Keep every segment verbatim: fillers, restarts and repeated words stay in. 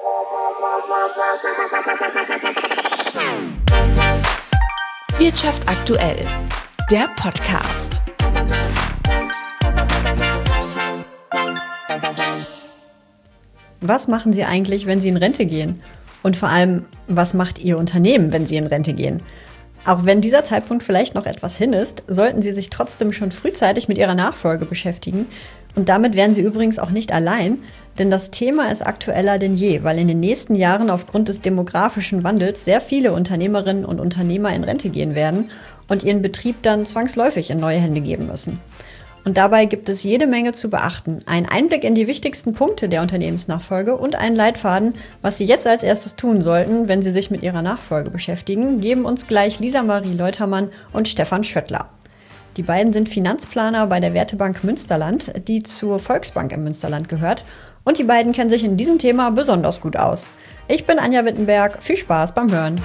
Wirtschaft aktuell, der Podcast. Was machen Sie eigentlich, wenn Sie in Rente gehen? Und vor allem, was macht Ihr Unternehmen, wenn Sie in Rente gehen? Auch wenn dieser Zeitpunkt vielleicht noch etwas hin ist, sollten Sie sich trotzdem schon frühzeitig mit Ihrer Nachfolge beschäftigen. Und damit wären Sie übrigens auch nicht allein, denn das Thema ist aktueller denn je, weil in den nächsten Jahren aufgrund des demografischen Wandels sehr viele Unternehmerinnen und Unternehmer in Rente gehen werden und ihren Betrieb dann zwangsläufig in neue Hände geben müssen. Und dabei gibt es jede Menge zu beachten. Ein Einblick in die wichtigsten Punkte der Unternehmensnachfolge und einen Leitfaden, was Sie jetzt als erstes tun sollten, wenn Sie sich mit Ihrer Nachfolge beschäftigen, geben uns gleich Lisa Marie Leutermann und Stefan Schöttler. Die beiden sind Finanzplaner bei der Wertebank Münsterland, die zur Volksbank im Münsterland gehört. Und die beiden kennen sich in diesem Thema besonders gut aus. Ich bin Anja Wittenberg. Viel Spaß beim Hören.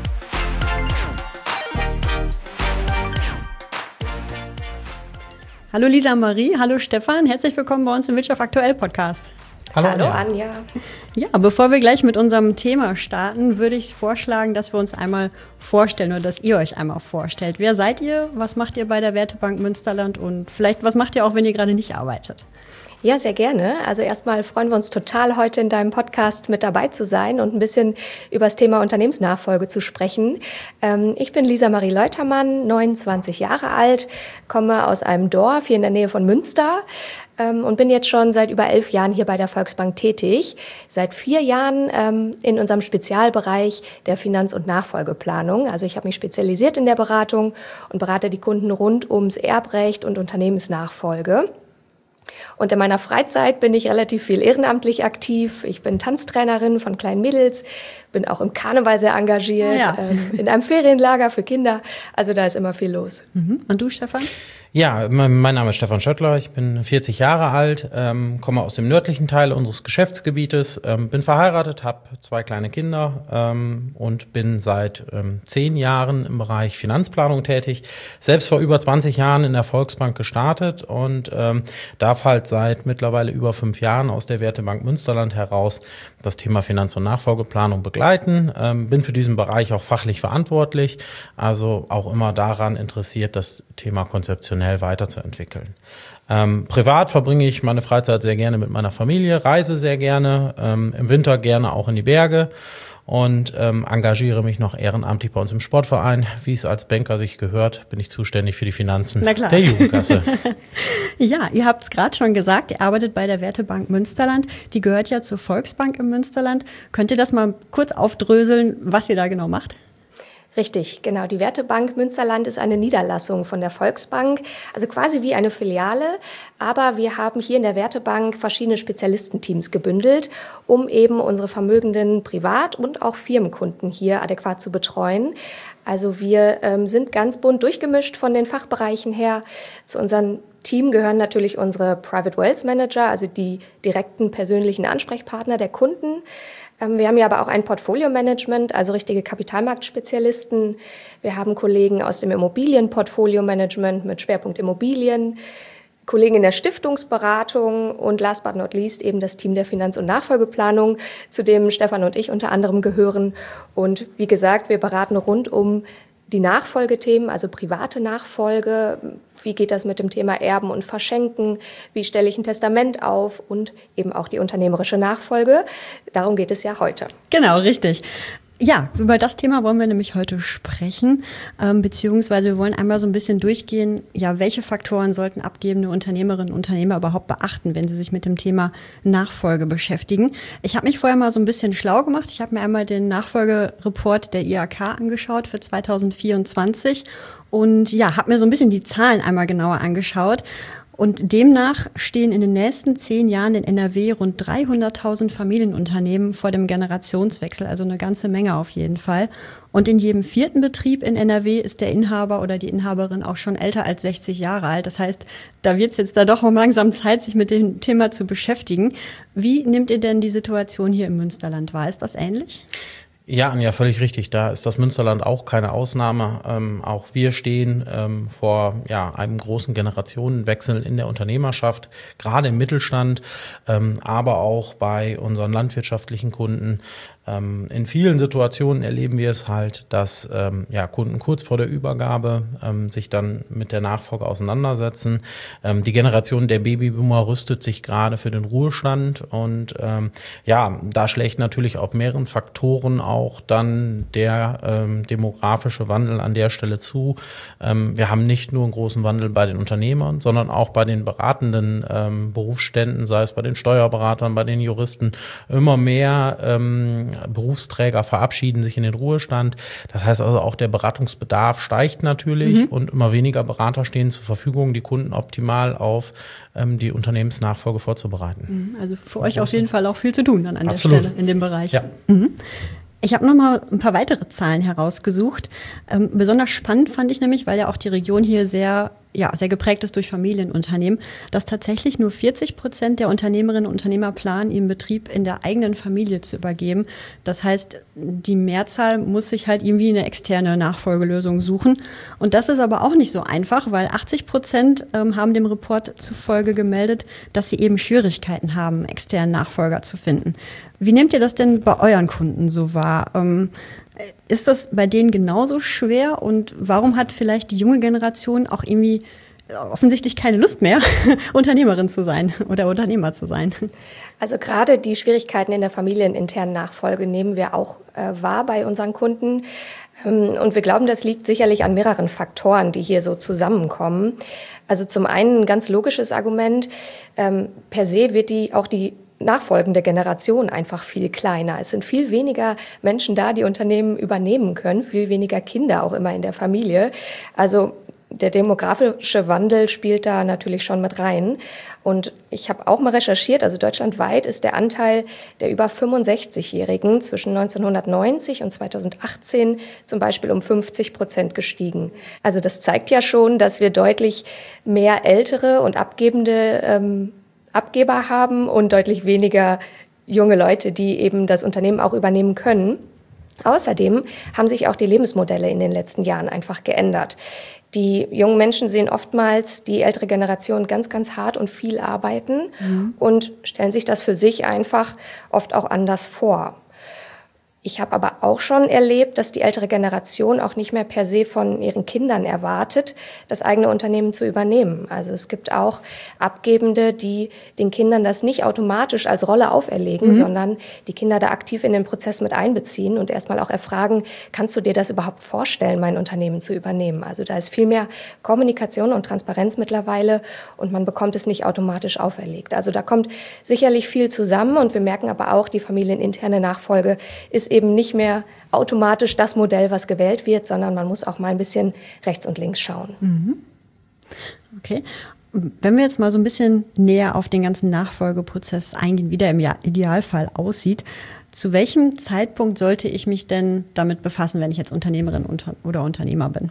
Hallo Lisa Marie, hallo Stefan, herzlich willkommen bei uns im Wirtschaft aktuell Podcast. Hallo, hallo Anja. Anja. Ja, bevor wir gleich mit unserem Thema starten, würde ich vorschlagen, dass wir uns einmal vorstellen oder dass ihr euch einmal vorstellt. Wer seid ihr? Was macht ihr bei der Wertebank Münsterland? Und vielleicht, was macht ihr auch, wenn ihr gerade nicht arbeitet? Ja, sehr gerne. Also erstmal freuen wir uns total, heute in deinem Podcast mit dabei zu sein und ein bisschen über das Thema Unternehmensnachfolge zu sprechen. Ähm, ich bin Lisa Marie Leutermann, neunundzwanzig Jahre alt, komme aus einem Dorf hier in der Nähe von Münster ähm, und bin jetzt schon seit über elf Jahren hier bei der Volksbank tätig. Seit vier Jahren ähm, in unserem Spezialbereich der Finanz- und Nachfolgeplanung. Also ich habe mich spezialisiert in der Beratung und berate die Kunden rund ums Erbrecht und Unternehmensnachfolge. Und in meiner Freizeit bin ich relativ viel ehrenamtlich aktiv. Ich bin Tanztrainerin von kleinen Mädels, bin auch im Karneval sehr engagiert, ja. ähm, in einem Ferienlager für Kinder. Also da ist immer viel los. Mhm. Und du, Stefan? Ja, mein Name ist Stefan Schöttler, ich bin vierzig Jahre alt, ähm, komme aus dem nördlichen Teil unseres Geschäftsgebietes, ähm, bin verheiratet, habe zwei kleine Kinder ähm, und bin seit ähm, zehn Jahren im Bereich Finanzplanung tätig. Selbst vor über zwanzig Jahren in der Volksbank gestartet und ähm, darf halt seit mittlerweile über fünf Jahren aus der Wertebank Münsterland heraus das Thema Finanz- und Nachfolgeplanung begleiten. Ähm, bin für diesen Bereich auch fachlich verantwortlich, also auch immer daran interessiert, das Thema konzeptionell weiterzuentwickeln. Ähm, privat verbringe ich meine Freizeit sehr gerne mit meiner Familie, reise sehr gerne, ähm, im Winter gerne auch in die Berge und ähm, engagiere mich noch ehrenamtlich bei uns im Sportverein. Wie es als Banker sich gehört, bin ich zuständig für die Finanzen der Jugendkasse. Ja, ihr habt es gerade schon gesagt, ihr arbeitet bei der Wertebank Münsterland. Die gehört ja zur Volksbank im Münsterland. Könnt ihr das mal kurz aufdröseln, was ihr da genau macht? Richtig, genau. Die Wertebank Münsterland ist eine Niederlassung von der Volksbank, also quasi wie eine Filiale. Aber wir haben hier in der Wertebank verschiedene Spezialistenteams gebündelt, um eben unsere vermögenden Privat- und auch Firmenkunden hier adäquat zu betreuen. Also wir ähm, sind ganz bunt durchgemischt von den Fachbereichen her. Zu unserem Team gehören natürlich unsere Private Wealth Manager, also die direkten persönlichen Ansprechpartner der Kunden. Wir haben ja aber auch ein Portfolio-Management, also richtige Kapitalmarktspezialisten. Wir haben Kollegen aus dem Immobilien-Portfolio-Management mit Schwerpunkt Immobilien, Kollegen in der Stiftungsberatung und last but not least eben das Team der Finanz- und Nachfolgeplanung, zu dem Stefan und ich unter anderem gehören. Und wie gesagt, wir beraten rund um die Nachfolgethemen, also private Nachfolge, wie geht das mit dem Thema Erben und Verschenken, wie stelle ich ein Testament auf und eben auch die unternehmerische Nachfolge. Darum geht es ja heute. Genau, richtig. Ja, über das Thema wollen wir nämlich heute sprechen, ähm, beziehungsweise wir wollen einmal so ein bisschen durchgehen, ja, welche Faktoren sollten abgebende Unternehmerinnen und Unternehmer überhaupt beachten, wenn sie sich mit dem Thema Nachfolge beschäftigen. Ich habe mich vorher mal so ein bisschen schlau gemacht. Ich habe mir einmal den Nachfolgereport der I H K angeschaut für zweitausendvierundzwanzig und ja, habe mir so ein bisschen die Zahlen einmal genauer angeschaut. Und demnach stehen in den nächsten zehn Jahren in N R W rund dreihunderttausend Familienunternehmen vor dem Generationswechsel, also eine ganze Menge auf jeden Fall. Und in jedem vierten Betrieb in N R W ist der Inhaber oder die Inhaberin auch schon älter als sechzig Jahre alt. Das heißt, da wird es jetzt da doch langsam Zeit, sich mit dem Thema zu beschäftigen. Wie nehmt ihr denn die Situation hier im Münsterland wahr? Ist das ähnlich? Ja, Anja, völlig richtig. Da ist das Münsterland auch keine Ausnahme. Ähm, auch wir stehen ähm, vor ja, einem großen Generationenwechsel in der Unternehmerschaft, gerade im Mittelstand, ähm, aber auch bei unseren landwirtschaftlichen Kunden. Ähm, in vielen Situationen erleben wir es halt, dass ähm, ja, Kunden kurz vor der Übergabe ähm, sich dann mit der Nachfolge auseinandersetzen. Ähm, die Generation der Babyboomer rüstet sich gerade für den Ruhestand und ähm, ja, da schlägt natürlich auf mehreren Faktoren auch dann der ähm, demografische Wandel an der Stelle zu. Ähm, wir haben nicht nur einen großen Wandel bei den Unternehmern, sondern auch bei den beratenden ähm, Berufsständen, sei es bei den Steuerberatern, bei den Juristen, immer mehr ähm, Berufsträger verabschieden sich in den Ruhestand. Das heißt also auch der Beratungsbedarf steigt natürlich mhm. und immer weniger Berater stehen zur Verfügung, die Kunden optimal auf ähm, die Unternehmensnachfolge vorzubereiten. Also für euch auf jeden Fall auch viel zu tun dann an Absolut. der Stelle in dem Bereich. Ja. Mhm. Ich habe noch mal ein paar weitere Zahlen herausgesucht. Ähm, besonders spannend fand ich nämlich, weil ja auch die Region hier sehr, ja, sehr geprägt ist durch Familienunternehmen, dass tatsächlich nur vierzig Prozent der Unternehmerinnen und Unternehmer planen, ihren Betrieb in der eigenen Familie zu übergeben. Das heißt, die Mehrzahl muss sich halt irgendwie eine externe Nachfolgelösung suchen. Und das ist aber auch nicht so einfach, weil achtzig Prozent ähm, haben dem Report zufolge gemeldet, dass sie eben Schwierigkeiten haben, externen Nachfolger zu finden. Wie nehmt ihr das denn bei euren Kunden so wahr? Ähm, ist das bei denen genauso schwer und warum hat vielleicht die junge Generation auch irgendwie offensichtlich keine Lust mehr, Unternehmerin zu sein oder Unternehmer zu sein? Also gerade die Schwierigkeiten in der familieninternen Nachfolge nehmen wir auch äh, wahr bei unseren Kunden. Ähm, und wir glauben, das liegt sicherlich an mehreren Faktoren, die hier so zusammenkommen. Also zum einen ein ganz logisches Argument, ähm, per se wird die auch die nachfolgende Generation einfach viel kleiner. Es sind viel weniger Menschen da, die Unternehmen übernehmen können, viel weniger Kinder auch immer in der Familie. Also der demografische Wandel spielt da natürlich schon mit rein. Und ich habe auch mal recherchiert, also deutschlandweit ist der Anteil der über fünfundsechzigjährigen zwischen neunzehnhundertneunzig und zweitausendachtzehn zum Beispiel um fünfzig Prozent gestiegen. Also das zeigt ja schon, dass wir deutlich mehr ältere und abgebende ähm, Abgeber haben und deutlich weniger junge Leute, die eben das Unternehmen auch übernehmen können. Außerdem haben sich auch die Lebensmodelle in den letzten Jahren einfach geändert. Die jungen Menschen sehen oftmals die ältere Generation ganz, ganz hart und viel arbeiten mhm. und stellen sich das für sich einfach oft auch anders vor. Ich habe aber auch schon erlebt, dass die ältere Generation auch nicht mehr per se von ihren Kindern erwartet, das eigene Unternehmen zu übernehmen. Also es gibt auch Abgebende, die den Kindern das nicht automatisch als Rolle auferlegen, mhm. sondern die Kinder da aktiv in den Prozess mit einbeziehen und erstmal auch erfragen, kannst du dir das überhaupt vorstellen, mein Unternehmen zu übernehmen? Also da ist viel mehr Kommunikation und Transparenz mittlerweile und man bekommt es nicht automatisch auferlegt. Also da kommt sicherlich viel zusammen und wir merken aber auch, die familieninterne Nachfolge ist eben nicht mehr automatisch das Modell, was gewählt wird, sondern man muss auch mal ein bisschen rechts und links schauen. Mhm. Okay. Wenn wir jetzt mal so ein bisschen näher auf den ganzen Nachfolgeprozess eingehen, wie der im Idealfall aussieht, zu welchem Zeitpunkt sollte ich mich denn damit befassen, wenn ich jetzt Unternehmerin oder Unternehmer bin?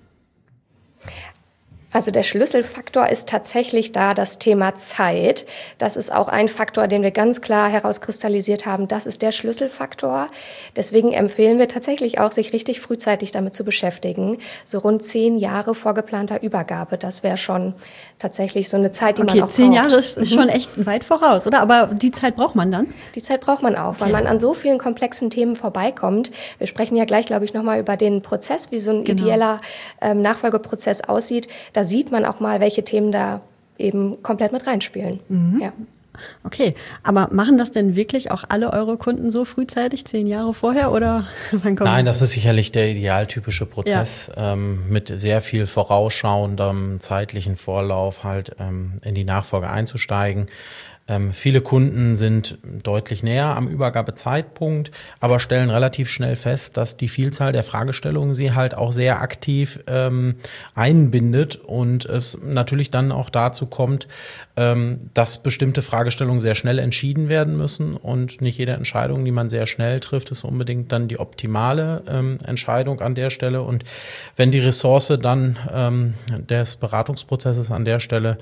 Also der Schlüsselfaktor ist tatsächlich da das Thema Zeit. Das ist auch ein Faktor, den wir ganz klar herauskristallisiert haben. Das ist der Schlüsselfaktor. Deswegen empfehlen wir tatsächlich auch, sich richtig frühzeitig damit zu beschäftigen. So rund zehn Jahre vor geplanter Übergabe. Das wäre schon tatsächlich so eine Zeit, die okay, man auch braucht. Zehn Jahre ist, ist schon echt weit voraus, oder? Aber die Zeit braucht man dann? Die Zeit braucht man auch, weil okay. man an so vielen komplexen Themen vorbeikommt. Wir sprechen ja gleich, glaube ich, nochmal über den Prozess, wie so ein genau. ideeller ähm, Nachfolgeprozess aussieht. Da sieht man auch mal, welche Themen da eben komplett mit reinspielen. Mhm. Ja. Okay, aber machen das denn wirklich auch alle eure Kunden so frühzeitig, zehn Jahre vorher, oder wann kommt Nein, das ist sicherlich der idealtypische Prozess, ja. ähm, mit sehr viel vorausschauendem zeitlichen Vorlauf halt ähm, in die Nachfolge einzusteigen. Ähm, viele Kunden sind deutlich näher am Übergabezeitpunkt, aber stellen relativ schnell fest, dass die Vielzahl der Fragestellungen sie halt auch sehr aktiv ähm, einbindet und es natürlich dann auch dazu kommt, ähm, dass bestimmte Fragestellungen sehr schnell entschieden werden müssen und nicht jede Entscheidung, die man sehr schnell trifft, ist unbedingt dann die optimale ähm, Entscheidung an der Stelle. Und wenn die Ressource dann ähm, des Beratungsprozesses an der Stelle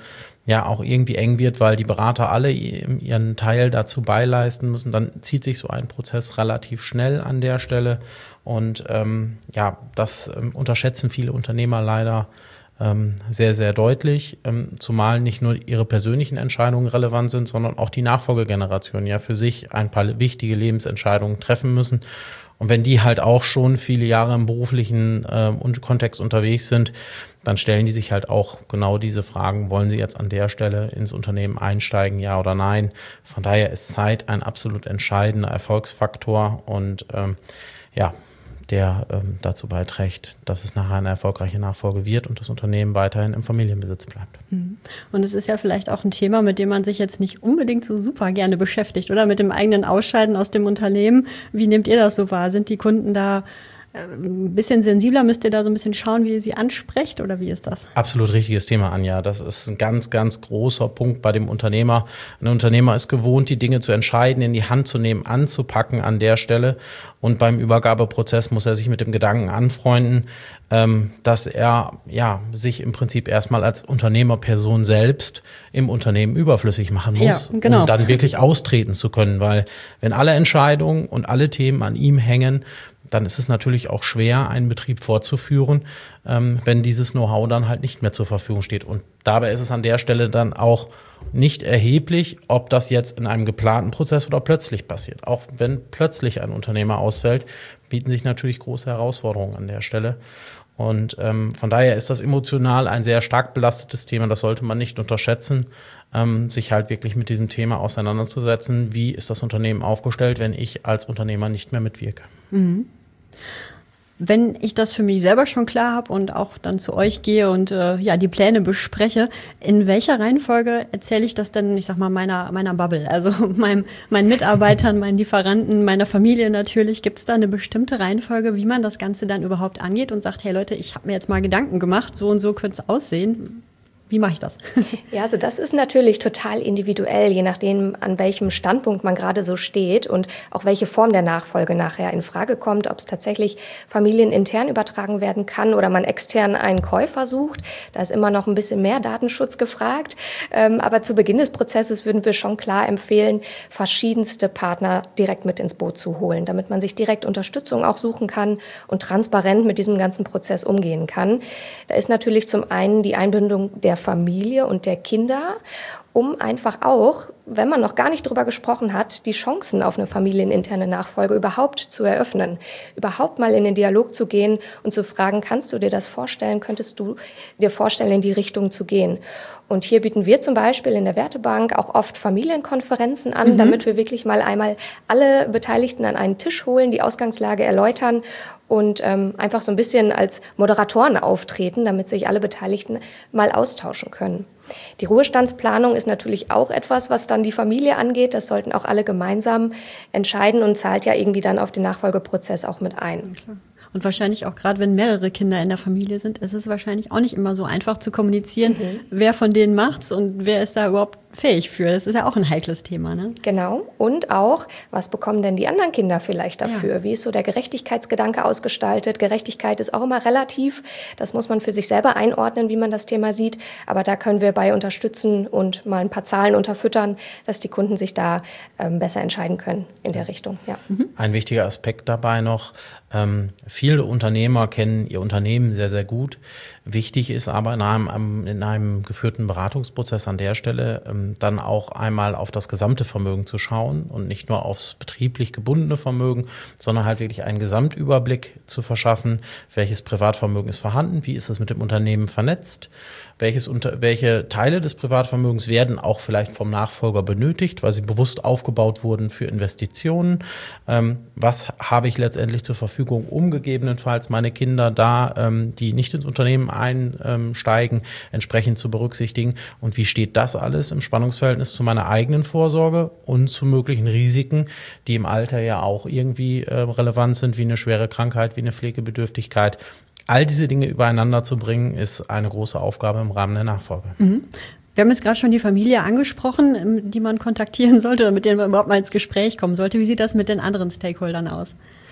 ja auch irgendwie eng wird, weil die Berater alle ihren Teil dazu beileisten müssen, dann zieht sich so ein Prozess relativ schnell an der Stelle. Und ähm, ja, das ähm, unterschätzen viele Unternehmer leider ähm, sehr, sehr deutlich, ähm, zumal nicht nur ihre persönlichen Entscheidungen relevant sind, sondern auch die Nachfolgegeneration ja für sich ein paar wichtige Lebensentscheidungen treffen müssen. Und wenn die halt auch schon viele Jahre im beruflichen äh, Kontext unterwegs sind, dann stellen die sich halt auch genau diese Fragen, wollen sie jetzt an der Stelle ins Unternehmen einsteigen, ja oder nein. Von daher ist Zeit ein absolut entscheidender Erfolgsfaktor und ähm, ja, der ähm, dazu beiträgt, dass es nachher eine erfolgreiche Nachfolge wird und das Unternehmen weiterhin im Familienbesitz bleibt. Und es ist ja vielleicht auch ein Thema, mit dem man sich jetzt nicht unbedingt so super gerne beschäftigt, oder? Mit dem eigenen Ausscheiden aus dem Unternehmen. Wie nehmt ihr das so wahr? Sind die Kunden da ein bisschen sensibler? Müsst ihr da so ein bisschen schauen, wie ihr sie ansprecht, oder wie ist das? Absolut richtiges Thema, Anja. Das ist ein ganz, ganz großer Punkt bei dem Unternehmer. Ein Unternehmer ist gewohnt, die Dinge zu entscheiden, in die Hand zu nehmen, anzupacken an der Stelle. Und beim Übergabeprozess muss er sich mit dem Gedanken anfreunden, dass er ja sich im Prinzip erstmal als Unternehmerperson selbst im Unternehmen überflüssig machen muss, ja, genau. um dann wirklich austreten zu können. Weil wenn alle Entscheidungen und alle Themen an ihm hängen, dann ist es natürlich auch schwer, einen Betrieb fortzuführen, ähm, wenn dieses Know-how dann halt nicht mehr zur Verfügung steht. Und dabei ist es an der Stelle dann auch nicht erheblich, ob das jetzt in einem geplanten Prozess oder plötzlich passiert. Auch wenn plötzlich ein Unternehmer ausfällt, bieten sich natürlich große Herausforderungen an der Stelle. Und ähm, von daher ist das emotional ein sehr stark belastetes Thema. Das sollte man nicht unterschätzen, ähm, sich halt wirklich mit diesem Thema auseinanderzusetzen. Wie ist das Unternehmen aufgestellt, wenn ich als Unternehmer nicht mehr mitwirke? Mhm. Wenn ich das für mich selber schon klar habe und auch dann zu euch gehe und äh, ja die Pläne bespreche, in welcher Reihenfolge erzähle ich das denn, ich sag mal, meiner meiner Bubble, also meinem, meinen Mitarbeitern, meinen Lieferanten, meiner Familie natürlich? Gibt es da eine bestimmte Reihenfolge, wie man das Ganze dann überhaupt angeht und sagt, hey Leute, ich habe mir jetzt mal Gedanken gemacht, so und so könnte es aussehen? Wie mache ich das? Ja, also das ist natürlich total individuell, je nachdem, an welchem Standpunkt man gerade so steht und auch welche Form der Nachfolge nachher in Frage kommt, ob es tatsächlich familienintern übertragen werden kann oder man extern einen Käufer sucht. Da ist immer noch ein bisschen mehr Datenschutz gefragt. Aber zu Beginn des Prozesses würden wir schon klar empfehlen, verschiedenste Partner direkt mit ins Boot zu holen, damit man sich direkt Unterstützung auch suchen kann und transparent mit diesem ganzen Prozess umgehen kann. Da ist natürlich zum einen die Einbindung der Familie und der Kinder, um einfach auch, wenn man noch gar nicht drüber gesprochen hat, die Chancen auf eine familieninterne Nachfolge überhaupt zu eröffnen. Überhaupt mal in den Dialog zu gehen und zu fragen, kannst du dir das vorstellen, könntest du dir vorstellen, in die Richtung zu gehen? Und hier bieten wir zum Beispiel in der Wertebank auch oft Familienkonferenzen an, mhm. damit wir wirklich mal einmal alle Beteiligten an einen Tisch holen, die Ausgangslage erläutern und ähm, einfach so ein bisschen als Moderatoren auftreten, damit sich alle Beteiligten mal austauschen können. Die Ruhestandsplanung ist natürlich auch etwas, was dann die Familie angeht. Das sollten auch alle gemeinsam entscheiden und zahlt ja irgendwie dann auf den Nachfolgeprozess auch mit ein. Klar. Und wahrscheinlich auch gerade, wenn mehrere Kinder in der Familie sind, ist es wahrscheinlich auch nicht immer so einfach zu kommunizieren, mhm. wer von denen macht's und wer ist da überhaupt fähig für. Das ist ja auch ein heikles Thema, ne? Genau. Und auch, was bekommen denn die anderen Kinder vielleicht dafür? Ja. Wie ist so der Gerechtigkeitsgedanke ausgestaltet? Gerechtigkeit ist auch immer relativ. Das muss man für sich selber einordnen, wie man das Thema sieht. Aber da können wir bei unterstützen und mal ein paar Zahlen unterfüttern, dass die Kunden sich da ähm, besser entscheiden können in der Richtung. Ja. Mhm. Ein wichtiger Aspekt dabei noch, ähm, viele Unternehmer kennen ihr Unternehmen sehr, sehr gut. Wichtig ist aber in einem, in einem geführten Beratungsprozess an der Stelle ähm, dann auch einmal auf das gesamte Vermögen zu schauen und nicht nur aufs betrieblich gebundene Vermögen, sondern halt wirklich einen Gesamtüberblick zu verschaffen, welches Privatvermögen ist vorhanden, wie ist es mit dem Unternehmen vernetzt, welches unter, welche Teile des Privatvermögens werden auch vielleicht vom Nachfolger benötigt, weil sie bewusst aufgebaut wurden für Investitionen, ähm, was habe ich letztendlich zur Verfügung, um gegebenenfalls meine Kinder da, ähm, die nicht ins Unternehmen einsteigen, entsprechend zu berücksichtigen und wie steht das alles im Spannungsverhältnis zu meiner eigenen Vorsorge und zu möglichen Risiken, die im Alter ja auch irgendwie äh, relevant sind, wie eine schwere Krankheit, wie eine Pflegebedürftigkeit. All diese Dinge übereinander zu bringen, ist eine große Aufgabe im Rahmen der Nachfolge. Mhm. Wir haben jetzt gerade schon die Familie angesprochen, die man kontaktieren sollte oder mit denen man überhaupt mal ins Gespräch kommen sollte. Wie sieht das mit den anderen Stakeholdern aus?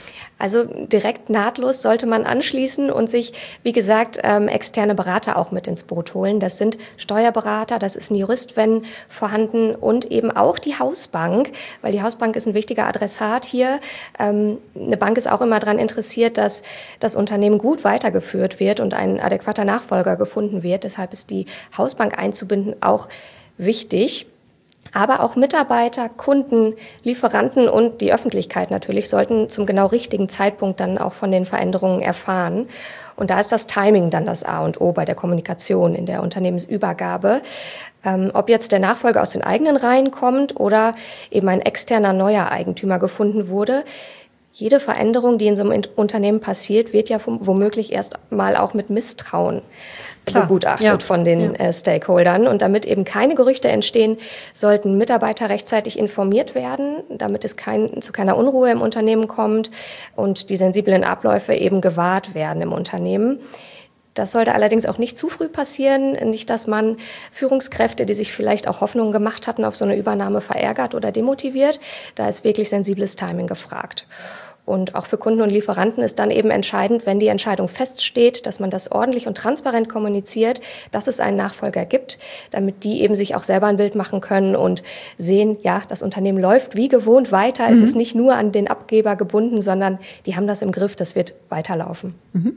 Also direkt nahtlos sollte man anschließen und sich, wie gesagt, ähm, externe Berater auch mit ins Boot holen. Das sind Steuerberater, das ist ein Jurist, wenn vorhanden, und eben auch die Hausbank, weil die Hausbank ist ein wichtiger Adressat hier. Ähm, eine Bank ist auch immer daran interessiert, dass das Unternehmen gut weitergeführt wird und ein adäquater Nachfolger gefunden wird. Deshalb ist die Hausbank einzubinden auch wichtig. Aber auch Mitarbeiter, Kunden, Lieferanten und die Öffentlichkeit natürlich sollten zum genau richtigen Zeitpunkt dann auch von den Veränderungen erfahren. Und da ist das Timing dann das A und O bei der Kommunikation in der Unternehmensübergabe. Ähm, ob jetzt der Nachfolger aus den eigenen Reihen kommt oder eben ein externer neuer Eigentümer gefunden wurde, jede Veränderung, die in so einem Unternehmen passiert, wird ja womöglich erst mal auch mit Misstrauen Klar, begutachtet ja. von den ja. äh, Stakeholdern. Und damit eben keine Gerüchte entstehen, sollten Mitarbeiter rechtzeitig informiert werden, damit es kein, zu keiner Unruhe im Unternehmen kommt und die sensiblen Abläufe eben gewahrt werden im Unternehmen. Das sollte allerdings auch nicht zu früh passieren, nicht, dass man Führungskräfte, die sich vielleicht auch Hoffnungen gemacht hatten, auf so eine Übernahme verärgert oder demotiviert. Da ist wirklich sensibles Timing gefragt. Und auch für Kunden und Lieferanten ist dann eben entscheidend, wenn die Entscheidung feststeht, dass man das ordentlich und transparent kommuniziert, dass es einen Nachfolger gibt, damit die eben sich auch selber ein Bild machen können und sehen, ja, das Unternehmen läuft wie gewohnt weiter. Mhm. Es ist nicht nur an den Abgeber gebunden, sondern die haben das im Griff, das wird weiterlaufen. Mhm.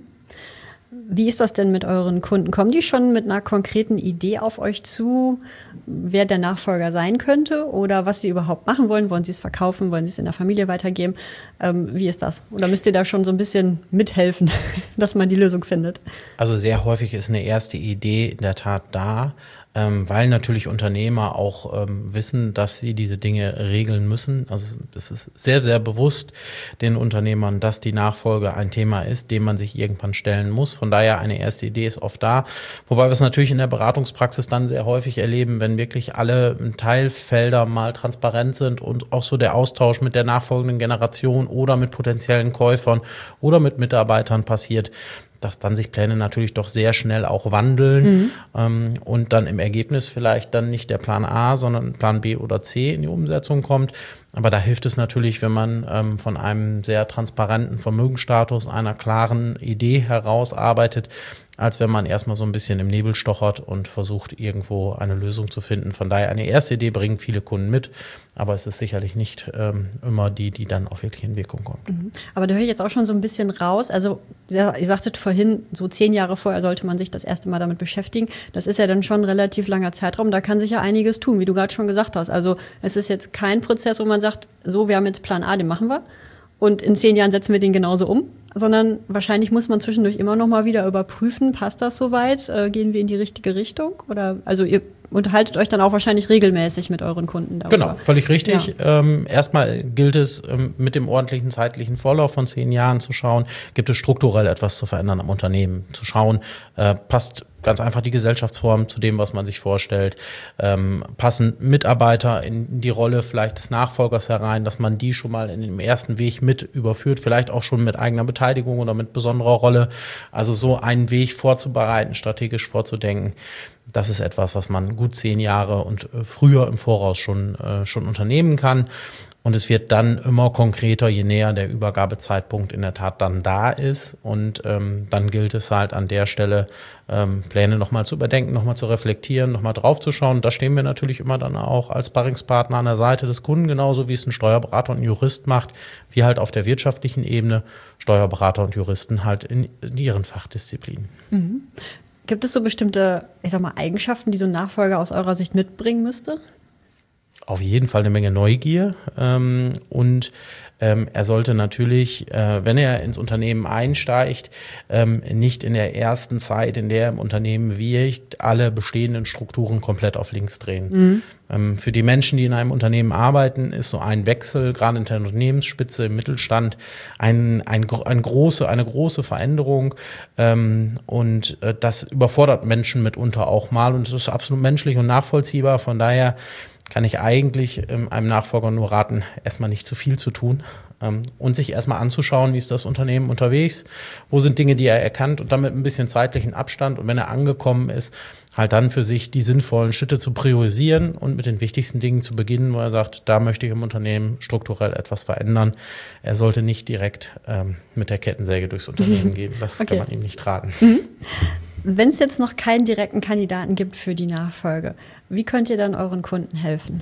Wie ist das denn mit euren Kunden? Kommen die schon mit einer konkreten Idee auf euch zu, wer der Nachfolger sein könnte oder was sie überhaupt machen wollen? Wollen sie es verkaufen? Wollen sie es in der Familie weitergeben? Ähm, wie ist das? Oder müsst ihr da schon so ein bisschen mithelfen, dass man die Lösung findet? Also sehr häufig ist eine erste Idee in der Tat da, ähm, weil natürlich Unternehmer auch ähm, wissen, dass sie diese Dinge regeln müssen. Also es ist sehr, sehr bewusst den Unternehmern, dass die Nachfolge ein Thema ist, dem man sich irgendwann stellen muss. Von daher eine erste Idee ist oft da. Wobei wir es natürlich in der Beratungspraxis dann sehr häufig erleben, wenn wirklich alle Teilfelder mal transparent sind und auch so der Austausch mit der nachfolgenden Generation oder mit potenziellen Käufern oder mit Mitarbeitern passiert, dass dann sich Pläne natürlich doch sehr schnell auch wandeln mhm. ähm, und dann im Ergebnis vielleicht dann nicht der Plan A, sondern Plan B oder C in die Umsetzung kommt. Aber da hilft es natürlich, wenn man ähm, von einem sehr transparenten Vermögensstatus, einer klaren Idee herausarbeitet, als wenn man erstmal so ein bisschen im Nebel stochert und versucht, irgendwo eine Lösung zu finden. Von daher eine erste Idee bringen viele Kunden mit, aber es ist sicherlich nicht ähm, immer die, die dann auch wirklich in Wirkung kommt. Mhm. Aber da höre ich jetzt auch schon so ein bisschen raus. Also ihr sagtet vorhin, so zehn Jahre vorher sollte man sich das erste Mal damit beschäftigen. Das ist ja dann schon ein relativ langer Zeitraum. Da kann sich ja einiges tun, wie du gerade schon gesagt hast. Also es ist jetzt kein Prozess, wo man sagt, so, wir haben jetzt Plan A, den machen wir. Und in zehn Jahren setzen wir den genauso um, sondern wahrscheinlich muss man zwischendurch immer noch mal wieder überprüfen, passt das soweit, äh, gehen wir in die richtige Richtung? Oder also ihr unterhaltet euch dann auch wahrscheinlich regelmäßig mit euren Kunden darüber. Genau, völlig richtig. Ja. Ähm, erstmal gilt es, ähm, mit dem ordentlichen zeitlichen Vorlauf von zehn Jahren zu schauen, gibt es strukturell etwas zu verändern am Unternehmen, zu schauen, äh, passt ganz einfach die Gesellschaftsform zu dem, was man sich vorstellt. Ähm, passen Mitarbeiter in die Rolle vielleicht des Nachfolgers herein, dass man die schon mal in dem ersten Weg mit überführt, vielleicht auch schon mit eigener Beteiligung oder mit besonderer Rolle. Also so einen Weg vorzubereiten, strategisch vorzudenken. Das ist etwas, was man gut zehn Jahre und früher im Voraus schon, äh, schon unternehmen kann. Und es wird dann immer konkreter, je näher der Übergabezeitpunkt in der Tat dann da ist. Und ähm, dann gilt es halt an der Stelle, ähm, Pläne nochmal zu überdenken, nochmal zu reflektieren, nochmal draufzuschauen. Da stehen wir natürlich immer dann auch als Sparringspartner an der Seite des Kunden, genauso wie es ein Steuerberater und ein Jurist macht, wie halt auf der wirtschaftlichen Ebene Steuerberater und Juristen halt in, in ihren Fachdisziplinen. Mhm. Gibt es so bestimmte, ich sag mal, Eigenschaften, die so ein Nachfolger aus eurer Sicht mitbringen müsste? Auf jeden Fall eine Menge Neugier ähm, und ähm, er sollte natürlich, äh, wenn er ins Unternehmen einsteigt, ähm, nicht in der ersten Zeit, in der er im Unternehmen wirkt, alle bestehenden Strukturen komplett auf links drehen. Mhm. Ähm, für die Menschen, die in einem Unternehmen arbeiten, ist so ein Wechsel, gerade in der Unternehmensspitze, im Mittelstand, ein, ein, ein große, eine große Veränderung ähm, und äh, das überfordert Menschen mitunter auch mal und es ist absolut menschlich und nachvollziehbar. Von daher kann ich eigentlich ähm, einem Nachfolger nur raten, erstmal nicht zu viel zu tun ähm, und sich erstmal anzuschauen, wie ist das Unternehmen unterwegs, wo sind Dinge, die er erkannt und damit ein bisschen zeitlichen Abstand und wenn er angekommen ist, halt dann für sich die sinnvollen Schritte zu priorisieren und mit den wichtigsten Dingen zu beginnen, wo er sagt, da möchte ich im Unternehmen strukturell etwas verändern. Er sollte nicht direkt ähm, mit der Kettensäge durchs Unternehmen gehen. Das okay. kann man ihm nicht raten. Mhm. Wenn es jetzt noch keinen direkten Kandidaten gibt für die Nachfolge, wie könnt ihr dann euren Kunden helfen?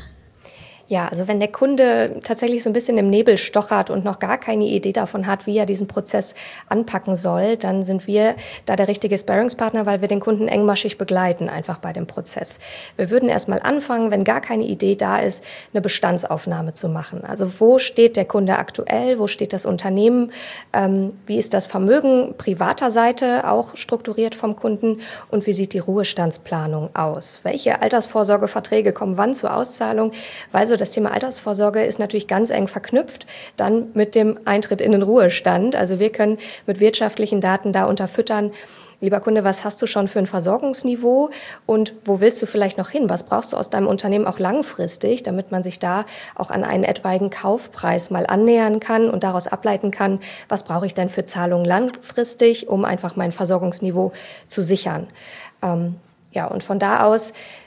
Ja, also wenn der Kunde tatsächlich so ein bisschen im Nebel stochert und noch gar keine Idee davon hat, wie er diesen Prozess anpacken soll, dann sind wir da der richtige Sparringspartner, weil wir den Kunden engmaschig begleiten, einfach bei dem Prozess. Wir würden erstmal anfangen, wenn gar keine Idee da ist, eine Bestandsaufnahme zu machen. Also wo steht der Kunde aktuell, wo steht das Unternehmen, ähm, wie ist das Vermögen privater Seite auch strukturiert vom Kunden und wie sieht die Ruhestandsplanung aus? Welche Altersvorsorgeverträge kommen wann zur Auszahlung? Weil so das Thema Altersvorsorge ist natürlich ganz eng verknüpft dann mit dem Eintritt in den Ruhestand. Also wir können mit wirtschaftlichen Daten da unterfüttern. Lieber Kunde, was hast du schon für ein Versorgungsniveau und wo willst du vielleicht noch hin? Was brauchst du aus deinem Unternehmen auch langfristig, damit man sich da auch an einen etwaigen Kaufpreis mal annähern kann und daraus ableiten kann, was brauche ich denn für Zahlungen langfristig, um einfach mein Versorgungsniveau zu sichern. Ähm, ja, und von da aus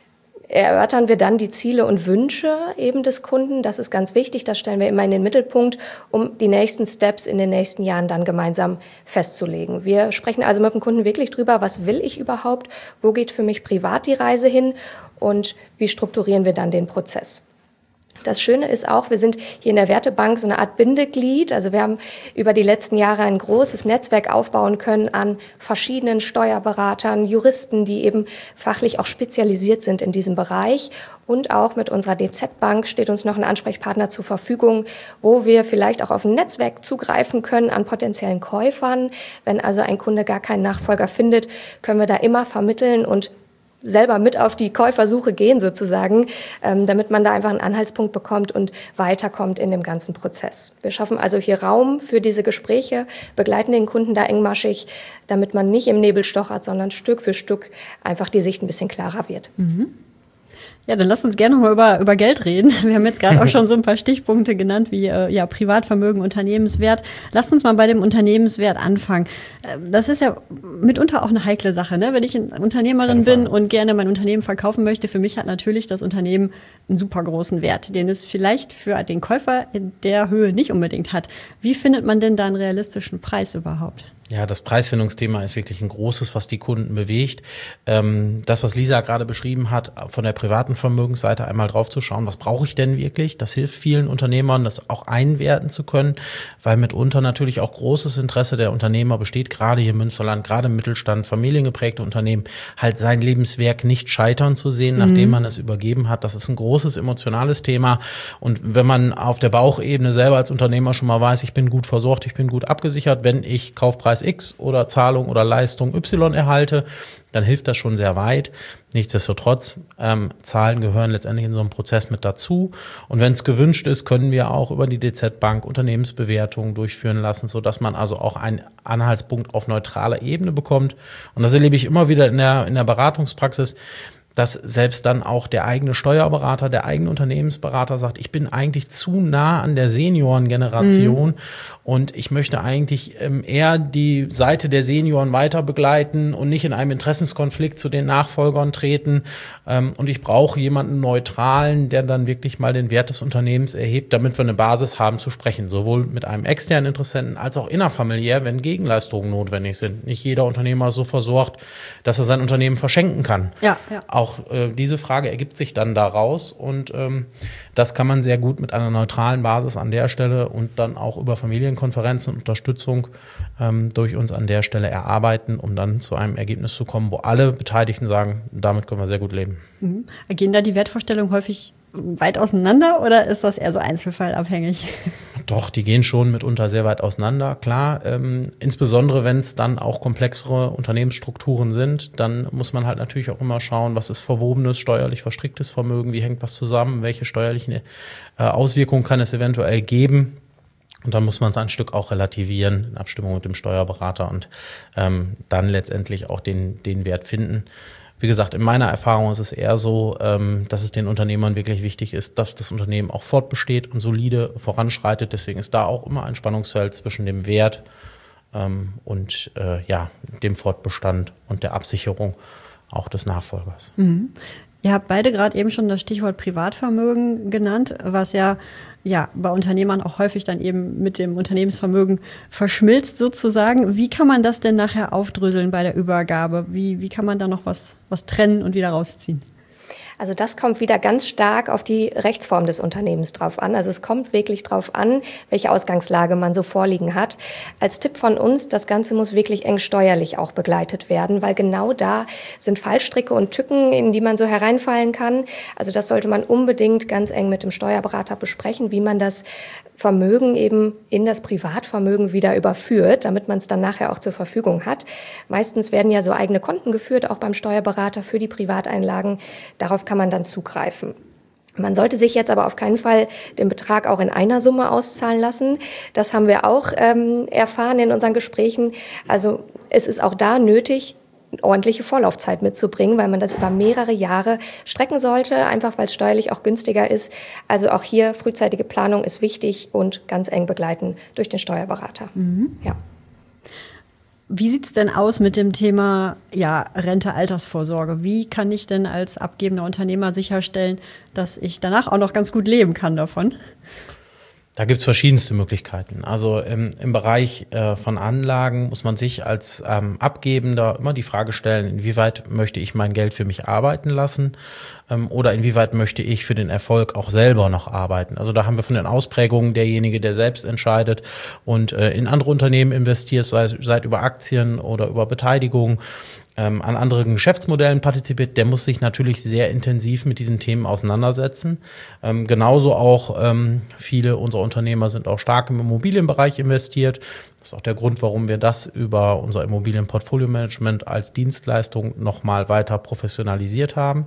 erörtern wir dann die Ziele und Wünsche eben des Kunden. Das ist ganz wichtig, das stellen wir immer in den Mittelpunkt, um die nächsten Steps in den nächsten Jahren dann gemeinsam festzulegen. Wir sprechen also mit dem Kunden wirklich drüber, was will ich überhaupt, wo geht für mich privat die Reise hin und wie strukturieren wir dann den Prozess. Das Schöne ist auch, wir sind hier in der Wertebank so eine Art Bindeglied. Also wir haben über die letzten Jahre ein großes Netzwerk aufbauen können an verschiedenen Steuerberatern, Juristen, die eben fachlich auch spezialisiert sind in diesem Bereich. Und auch mit unserer D Z-Bank steht uns noch ein Ansprechpartner zur Verfügung, wo wir vielleicht auch auf ein Netzwerk zugreifen können an potenziellen Käufern. Wenn also ein Kunde gar keinen Nachfolger findet, können wir da immer vermitteln und selber mit auf die Käufersuche gehen sozusagen, ähm, damit man da einfach einen Anhaltspunkt bekommt und weiterkommt in dem ganzen Prozess. Wir schaffen also hier Raum für diese Gespräche, begleiten den Kunden da engmaschig, damit man nicht im Nebel stochert, sondern Stück für Stück einfach die Sicht ein bisschen klarer wird. Mhm. Ja, dann lasst uns gerne noch mal über, über Geld reden. Wir haben jetzt gerade auch schon so ein paar Stichpunkte genannt, wie äh, ja, Privatvermögen, Unternehmenswert. Lasst uns mal bei dem Unternehmenswert anfangen. Das ist ja mitunter auch eine heikle Sache, ne? Wenn ich eine Unternehmerin bin und gerne mein Unternehmen verkaufen möchte, für mich hat natürlich das Unternehmen einen super großen Wert, den es vielleicht für den Käufer in der Höhe nicht unbedingt hat. Wie findet man denn da einen realistischen Preis überhaupt? Ja, das Preisfindungsthema ist wirklich ein großes, was die Kunden bewegt. Ähm, das, was Lisa gerade beschrieben hat, von der privaten Vermögensseite einmal drauf zu schauen, was brauche ich denn wirklich? Das hilft vielen Unternehmern, das auch einwerten zu können, weil mitunter natürlich auch großes Interesse der Unternehmer besteht, gerade hier im Münsterland, gerade im Mittelstand, familiengeprägte Unternehmen, halt sein Lebenswerk nicht scheitern zu sehen, mhm. nachdem man es übergeben hat. Das ist ein großes emotionales Thema. Und wenn man auf der Bauchebene selber als Unternehmer schon mal weiß, ich bin gut versorgt, ich bin gut abgesichert, wenn ich Kaufpreis X oder Zahlung oder Leistung Y erhalte, dann hilft das schon sehr weit. Nichtsdestotrotz, ähm, Zahlen gehören letztendlich in so einem Prozess mit dazu. Und wenn es gewünscht ist, können wir auch über die D Z-Bank Unternehmensbewertungen durchführen lassen, sodass man also auch einen Anhaltspunkt auf neutraler Ebene bekommt. Und das erlebe ich immer wieder in der, in der Beratungspraxis, dass selbst dann auch der eigene Steuerberater, der eigene Unternehmensberater sagt, ich bin eigentlich zu nah an der Seniorengeneration mhm. und ich möchte eigentlich ähm, eher die Seite der Senioren weiter begleiten und nicht in einem Interessenskonflikt zu den Nachfolgern treten. Ähm, und ich brauche jemanden Neutralen, der dann wirklich mal den Wert des Unternehmens erhebt, damit wir eine Basis haben zu sprechen, sowohl mit einem externen Interessenten als auch innerfamiliär, wenn Gegenleistungen notwendig sind. Nicht jeder Unternehmer ist so versorgt, dass er sein Unternehmen verschenken kann. Ja, ja. Auch Auch äh, diese Frage ergibt sich dann daraus und ähm, das kann man sehr gut mit einer neutralen Basis an der Stelle und dann auch über Familienkonferenzen und Unterstützung ähm, durch uns an der Stelle erarbeiten, um dann zu einem Ergebnis zu kommen, wo alle Beteiligten sagen, damit können wir sehr gut leben. Mhm. Gehen da die Wertvorstellungen häufig weit auseinander oder ist das eher so einzelfallabhängig? Doch, die gehen schon mitunter sehr weit auseinander, klar. Ähm, insbesondere, wenn es dann auch komplexere Unternehmensstrukturen sind, dann muss man halt natürlich auch immer schauen, was ist verwobenes, steuerlich verstricktes Vermögen, wie hängt was zusammen, welche steuerlichen äh, Auswirkungen kann es eventuell geben. Und dann muss man es ein Stück auch relativieren in Abstimmung mit dem Steuerberater und ähm, dann letztendlich auch den, den Wert finden. Wie gesagt, in meiner Erfahrung ist es eher so, ähm, dass es den Unternehmern wirklich wichtig ist, dass das Unternehmen auch fortbesteht und solide voranschreitet. Deswegen ist da auch immer ein Spannungsfeld zwischen dem Wert ähm, und äh, ja, dem Fortbestand und der Absicherung auch des Nachfolgers. Mhm. Ihr habt beide gerade eben schon das Stichwort Privatvermögen genannt, was ja, ja bei Unternehmern auch häufig dann eben mit dem Unternehmensvermögen verschmilzt sozusagen. Wie kann man das denn nachher aufdröseln bei der Übergabe? Wie, wie kann man da noch was, was trennen und wieder rausziehen? Also das kommt wieder ganz stark auf die Rechtsform des Unternehmens drauf an. Also es kommt wirklich drauf an, welche Ausgangslage man so vorliegen hat. Als Tipp von uns, das Ganze muss wirklich eng steuerlich auch begleitet werden, weil genau da sind Fallstricke und Tücken, in die man so hereinfallen kann. Also das sollte man unbedingt ganz eng mit dem Steuerberater besprechen, wie man das Vermögen eben in das Privatvermögen wieder überführt, damit man es dann nachher auch zur Verfügung hat. Meistens werden ja so eigene Konten geführt, auch beim Steuerberater für die Privateinlagen. Darauf kann man dann zugreifen. Man sollte sich jetzt aber auf keinen Fall den Betrag auch in einer Summe auszahlen lassen. Das haben wir auch ähm, erfahren in unseren Gesprächen. Also es ist auch da nötig, ordentliche Vorlaufzeit mitzubringen, weil man das über mehrere Jahre strecken sollte, einfach weil es steuerlich auch günstiger ist. Also auch hier frühzeitige Planung ist wichtig und ganz eng begleiten durch den Steuerberater. Mhm. Ja. Wie sieht's denn aus mit dem Thema ja, Rente, Altersvorsorge? Wie kann ich denn als abgebender Unternehmer sicherstellen, dass ich danach auch noch ganz gut leben kann davon? Da gibt's verschiedenste Möglichkeiten. Also im, im Bereich äh, von Anlagen muss man sich als ähm, Abgebender immer die Frage stellen, inwieweit möchte ich mein Geld für mich arbeiten lassen ähm, oder inwieweit möchte ich für den Erfolg auch selber noch arbeiten. Also da haben wir von den Ausprägungen derjenige, der selbst entscheidet und äh, in andere Unternehmen investiert, sei, sei über Aktien oder über Beteiligung, Ähm, an anderen Geschäftsmodellen partizipiert, der muss sich natürlich sehr intensiv mit diesen Themen auseinandersetzen. Ähm, genauso auch ähm, viele unserer Unternehmer sind auch stark im Immobilienbereich investiert. Das ist auch der Grund, warum wir das über unser Immobilienportfolio-Management als Dienstleistung nochmal weiter professionalisiert haben.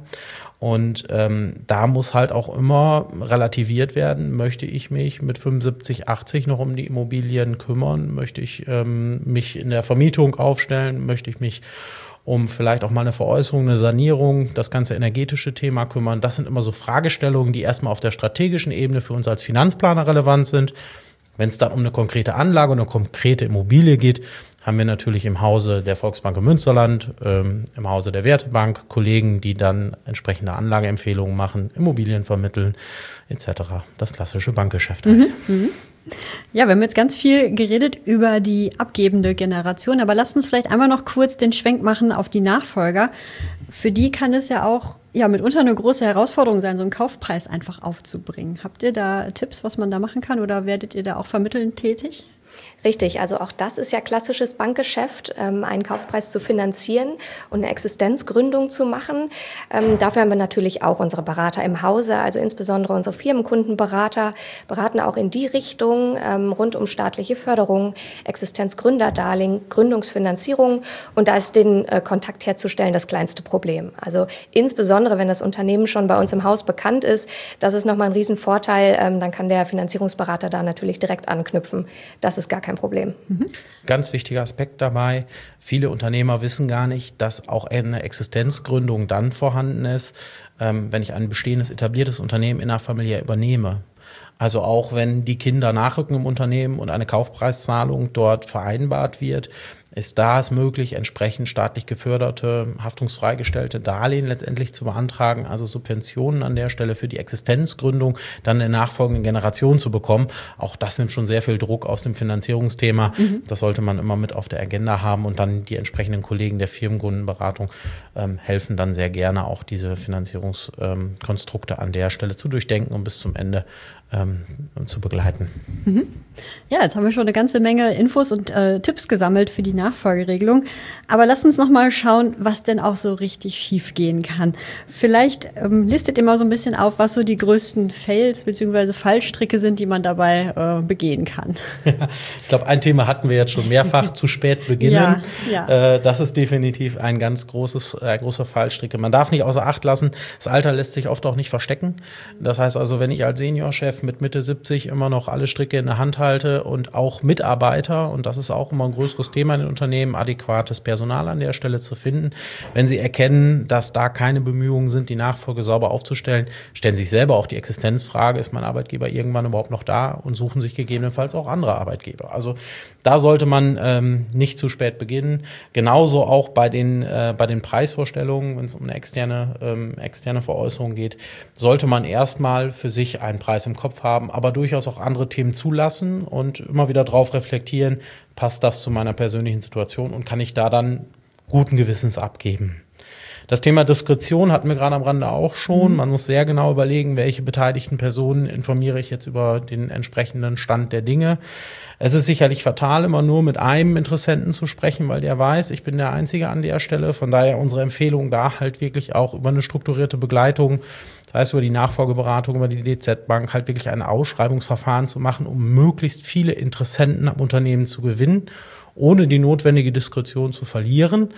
Und ähm, da muss halt auch immer relativiert werden, möchte ich mich mit fünfundsiebzig, achtzig noch um die Immobilien kümmern, möchte ich ähm, mich in der Vermietung aufstellen, möchte ich mich um vielleicht auch mal eine Veräußerung, eine Sanierung, das ganze energetische Thema kümmern. Das sind immer so Fragestellungen, die erstmal auf der strategischen Ebene für uns als Finanzplaner relevant sind. Wenn es dann um eine konkrete Anlage und eine konkrete Immobilie geht, haben wir natürlich im Hause der Volksbank im Münsterland, ähm, im Hause der Wertebank Kollegen, die dann entsprechende Anlageempfehlungen machen, Immobilien vermitteln et cetera. Das klassische Bankgeschäft halt. Mhm, mhm. Ja, wir haben jetzt ganz viel geredet über die abgebende Generation, aber lasst uns vielleicht einmal noch kurz den Schwenk machen auf die Nachfolger. Für die kann es ja auch ja, mitunter eine große Herausforderung sein, so einen Kaufpreis einfach aufzubringen. Habt ihr da Tipps, was man da machen kann, oder werdet ihr da auch vermittelnd tätig? Richtig, also auch das ist ja klassisches Bankgeschäft, ähm, einen Kaufpreis zu finanzieren und eine Existenzgründung zu machen. Ähm, dafür haben wir natürlich auch unsere Berater im Hause, also insbesondere unsere Firmenkundenberater, beraten auch in die Richtung ähm, rund um staatliche Förderung, Existenzgründerdarlehen, Gründungsfinanzierung, und da ist den äh, Kontakt herzustellen das kleinste Problem. Also insbesondere, wenn das Unternehmen schon bei uns im Haus bekannt ist, das ist nochmal ein Riesenvorteil, ähm, dann kann der Finanzierungsberater da natürlich direkt anknüpfen. Das ist gar kein Problem. Mhm. Ganz wichtiger Aspekt dabei, viele Unternehmer wissen gar nicht, dass auch eine Existenzgründung dann vorhanden ist, ähm, wenn ich ein bestehendes, etabliertes Unternehmen innerfamiliär übernehme. Also auch wenn die Kinder nachrücken im Unternehmen und eine Kaufpreiszahlung dort vereinbart wird, ist da es möglich, entsprechend staatlich geförderte, haftungsfreigestellte Darlehen letztendlich zu beantragen, also Subventionen an der Stelle für die Existenzgründung dann in der nachfolgenden Generation zu bekommen. Auch das nimmt schon sehr viel Druck aus dem Finanzierungsthema. Mhm. Das sollte man immer mit auf der Agenda haben, und dann die entsprechenden Kollegen der Firmenkundenberatung ähm, helfen dann sehr gerne auch diese Finanzierungskonstrukte ähm, an der Stelle zu durchdenken und bis zum Ende ähm, zu begleiten. Mhm. Ja, jetzt haben wir schon eine ganze Menge Infos und äh, Tipps gesammelt für die Nachfolgeregelung. Aber lasst uns noch mal schauen, was denn auch so richtig schief gehen kann. Vielleicht ähm, listet ihr mal so ein bisschen auf, was so die größten Fails bzw. Fallstricke sind, die man dabei äh, begehen kann. Ja, ich glaube, ein Thema hatten wir jetzt schon mehrfach, zu spät beginnen. Ja, ja. Äh, das ist definitiv ein ganz großes, äh, großer Fallstricke. Man darf nicht außer Acht lassen, das Alter lässt sich oft auch nicht verstecken. Das heißt also, wenn ich als Seniorchef mit Mitte siebzig immer noch alle Stricke in der Hand halte, Haushalte und auch Mitarbeiter, und das ist auch immer ein größeres Thema in den Unternehmen, adäquates Personal an der Stelle zu finden. Wenn sie erkennen, dass da keine Bemühungen sind, die Nachfolge sauber aufzustellen, stellen sich selber auch die Existenzfrage, ist mein Arbeitgeber irgendwann überhaupt noch da, und suchen sich gegebenenfalls auch andere Arbeitgeber. Also da sollte man ähm, nicht zu spät beginnen. Genauso auch bei den, äh, bei den Preisvorstellungen, wenn es um eine externe, ähm, externe Veräußerung geht, sollte man erstmal für sich einen Preis im Kopf haben, aber durchaus auch andere Themen zulassen und immer wieder drauf reflektieren, passt das zu meiner persönlichen Situation und kann ich da dann guten Gewissens abgeben. Das Thema Diskretion hatten wir gerade am Rande auch schon. Man muss sehr genau überlegen, welche beteiligten Personen informiere ich jetzt über den entsprechenden Stand der Dinge. Es ist sicherlich fatal, immer nur mit einem Interessenten zu sprechen, weil der weiß, ich bin der Einzige an der Stelle. Von daher unsere Empfehlung da halt wirklich auch über eine strukturierte Begleitung, das heißt über die Nachfolgeberatung, über die D Z Bank, halt wirklich ein Ausschreibungsverfahren zu machen, um möglichst viele Interessenten am Unternehmen zu gewinnen, ohne die notwendige Diskretion zu verlieren.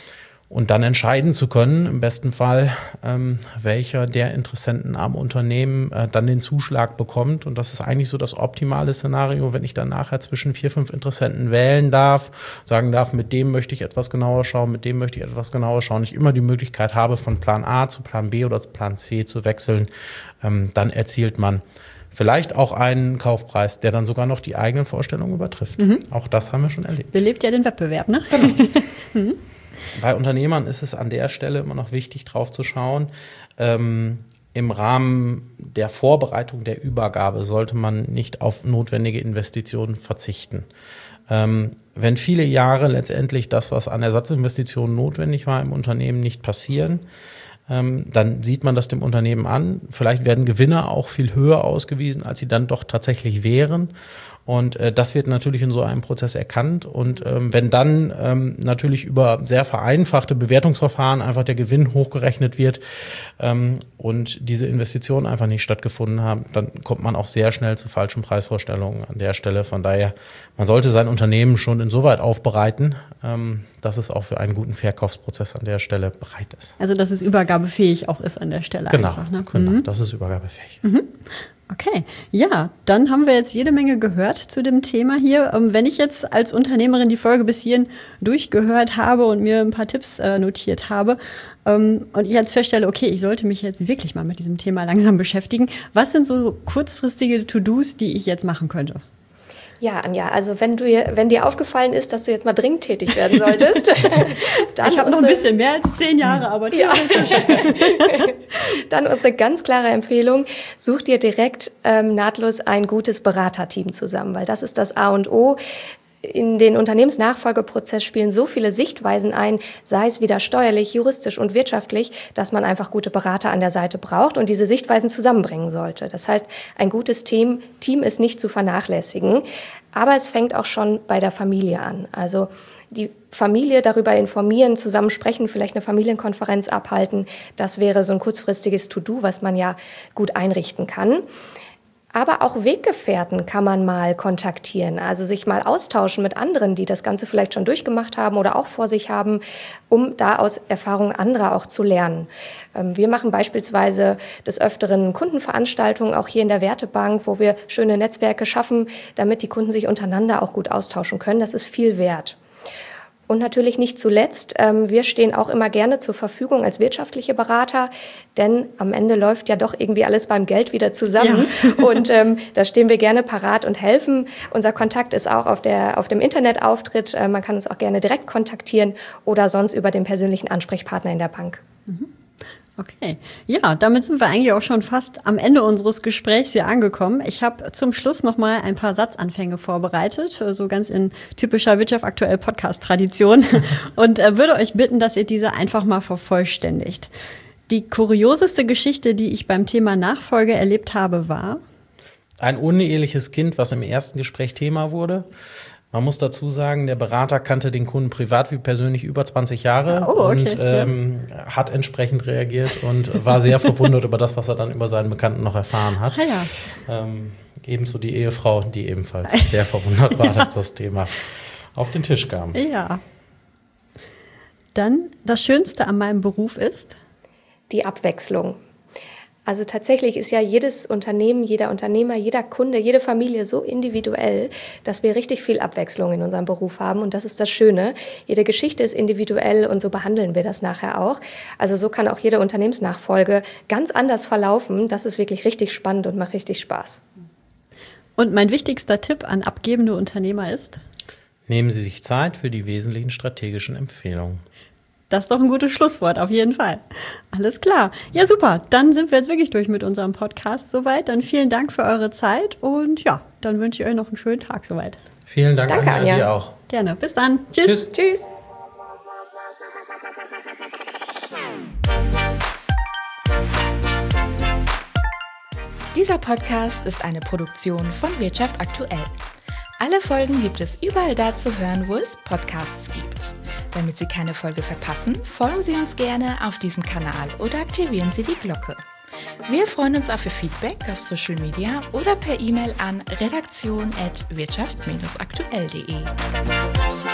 Und dann entscheiden zu können, im besten Fall, ähm, welcher der Interessenten am Unternehmen äh, dann den Zuschlag bekommt. Und das ist eigentlich so das optimale Szenario, wenn ich dann nachher zwischen vier, fünf Interessenten wählen darf, sagen darf, mit dem möchte ich etwas genauer schauen, mit dem möchte ich etwas genauer schauen. Ich immer die Möglichkeit habe, von Plan A zu Plan B oder zu Plan C zu wechseln. Ähm, dann erzielt man vielleicht auch einen Kaufpreis, der dann sogar noch die eigenen Vorstellungen übertrifft. Mhm. Auch das haben wir schon erlebt. Belebt ja den Wettbewerb, ne? Genau. mhm. Bei Unternehmern ist es an der Stelle immer noch wichtig, drauf zu schauen. Ähm, im Rahmen der Vorbereitung der Übergabe sollte man nicht auf notwendige Investitionen verzichten. Ähm, wenn viele Jahre letztendlich das, was an Ersatzinvestitionen notwendig war, im Unternehmen nicht passieren, ähm, dann sieht man das dem Unternehmen an. Vielleicht werden Gewinne auch viel höher ausgewiesen, als sie dann doch tatsächlich wären. Und äh, das wird natürlich in so einem Prozess erkannt. Und ähm, wenn dann ähm, natürlich über sehr vereinfachte Bewertungsverfahren einfach der Gewinn hochgerechnet wird ähm, und diese Investitionen einfach nicht stattgefunden haben, dann kommt man auch sehr schnell zu falschen Preisvorstellungen an der Stelle. Von daher, man sollte sein Unternehmen schon insoweit aufbereiten, ähm, dass es auch für einen guten Verkaufsprozess an der Stelle bereit ist. Also dass es übergabefähig auch ist an der Stelle. Genau, einfach, ne? genau, mhm. dass es übergabefähig ist. Mhm. Okay, ja, dann haben wir jetzt jede Menge gehört zu dem Thema hier. Wenn ich jetzt als Unternehmerin die Folge bis hierhin durchgehört habe und mir ein paar Tipps äh, notiert habe ähm, und ich jetzt feststelle, okay, ich sollte mich jetzt wirklich mal mit diesem Thema langsam beschäftigen, was sind so kurzfristige To-Dos, die ich jetzt machen könnte? Ja, Anja, also wenn du wenn dir aufgefallen ist, dass du jetzt mal dringend tätig werden solltest, dann ich habe noch ein bisschen mehr als zehn Jahre, aber ja. Dann unsere ganz klare Empfehlung: Such dir direkt ähm, nahtlos ein gutes Beraterteam zusammen, weil das ist das A und O. In den Unternehmensnachfolgeprozess spielen so viele Sichtweisen ein, sei es wieder steuerlich, juristisch und wirtschaftlich, dass man einfach gute Berater an der Seite braucht und diese Sichtweisen zusammenbringen sollte. Das heißt, ein gutes Team, Team ist nicht zu vernachlässigen, aber es fängt auch schon bei der Familie an. Also die Familie darüber informieren, zusammen sprechen, vielleicht eine Familienkonferenz abhalten, das wäre so ein kurzfristiges To-Do, was man ja gut einrichten kann. Aber auch Weggefährten kann man mal kontaktieren, also sich mal austauschen mit anderen, die das Ganze vielleicht schon durchgemacht haben oder auch vor sich haben, um da aus Erfahrungen anderer auch zu lernen. Wir machen beispielsweise des Öfteren Kundenveranstaltungen, auch hier in der Wertebank, wo wir schöne Netzwerke schaffen, damit die Kunden sich untereinander auch gut austauschen können. Das ist viel wert. Und natürlich nicht zuletzt, ähm, wir stehen auch immer gerne zur Verfügung als wirtschaftliche Berater, denn am Ende läuft ja doch irgendwie alles beim Geld wieder zusammen. Ja. Und ähm, da stehen wir gerne parat und helfen. Unser Kontakt ist auch auf, der, auf dem Internetauftritt. Äh, man kann uns auch gerne direkt kontaktieren oder sonst über den persönlichen Ansprechpartner in der Bank. Mhm. Okay, ja, damit sind wir eigentlich auch schon fast am Ende unseres Gesprächs hier angekommen. Ich habe zum Schluss noch mal ein paar Satzanfänge vorbereitet, so ganz in typischer Wirtschaft aktuell Podcast-Tradition und äh, würde euch bitten, dass ihr diese einfach mal vervollständigt. Die kurioseste Geschichte, die ich beim Thema Nachfolge erlebt habe, war? Ein uneheliches Kind, was im ersten Gespräch Thema wurde. Man muss dazu sagen, der Berater kannte den Kunden privat wie persönlich über zwanzig Jahre oh, okay, und ähm, ja. hat entsprechend reagiert und war sehr verwundert über das, was er dann über seinen Bekannten noch erfahren hat. Ah, ja. ähm, ebenso die Ehefrau, die ebenfalls sehr verwundert war, ja. dass das Thema auf den Tisch kam. Ja. Dann, das Schönste an meinem Beruf ist? Die Abwechslung. Also tatsächlich ist ja jedes Unternehmen, jeder Unternehmer, jeder Kunde, jede Familie so individuell, dass wir richtig viel Abwechslung in unserem Beruf haben. Und das ist das Schöne. Jede Geschichte ist individuell und so behandeln wir das nachher auch. Also so kann auch jede Unternehmensnachfolge ganz anders verlaufen. Das ist wirklich richtig spannend und macht richtig Spaß. Und mein wichtigster Tipp an abgebende Unternehmer ist? Nehmen Sie sich Zeit für die wesentlichen strategischen Empfehlungen. Das ist doch ein gutes Schlusswort, auf jeden Fall. Alles klar. Ja, super. Dann sind wir jetzt wirklich durch mit unserem Podcast soweit. Dann vielen Dank für eure Zeit und ja, dann wünsche ich euch noch einen schönen Tag soweit. Vielen Dank, Danke, Anja, Anja. dir auch. Gerne. Bis dann. Tschüss. Tschüss. Tschüss. Dieser Podcast ist eine Produktion von Wirtschaft aktuell. Alle Folgen gibt es überall da zu hören, wo es Podcasts gibt. Damit Sie keine Folge verpassen, folgen Sie uns gerne auf diesem Kanal oder aktivieren Sie die Glocke. Wir freuen uns auf Ihr Feedback auf Social Media oder per E-Mail an redaktion at wirtschaft aktuell punkt de.